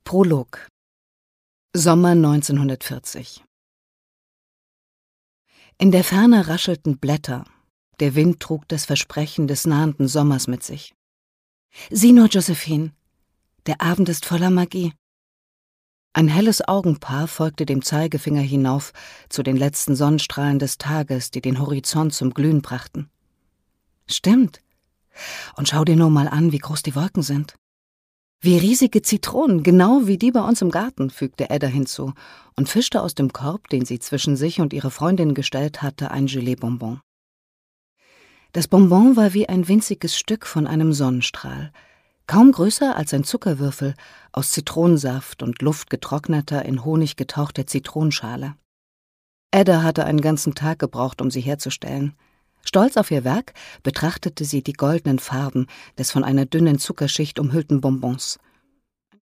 Prolog. Sommer 1940. In der Ferne raschelten Blätter. Der Wind trug das Versprechen des nahenden Sommers mit sich. Sieh nur, Josephine, der Abend ist voller Magie. Ein helles Augenpaar folgte dem Zeigefinger hinauf zu den letzten Sonnenstrahlen des Tages, die den Horizont zum Glühen brachten. Stimmt. Und schau dir nur mal an, wie groß die Wolken sind. Wie riesige Zitronen, genau wie die bei uns im Garten, fügte Ada hinzu und fischte aus dem Korb, den sie zwischen sich und ihre Freundin gestellt hatte, ein Gelee-Bonbon. Das Bonbon war wie ein winziges Stück von einem Sonnenstrahl, kaum größer als ein Zuckerwürfel, aus Zitronensaft und Luft getrockneter, in Honig getauchter Zitronenschale. Ada hatte einen ganzen Tag gebraucht, um sie herzustellen. Stolz auf ihr Werk betrachtete sie die goldenen Farben des von einer dünnen Zuckerschicht umhüllten Bonbons.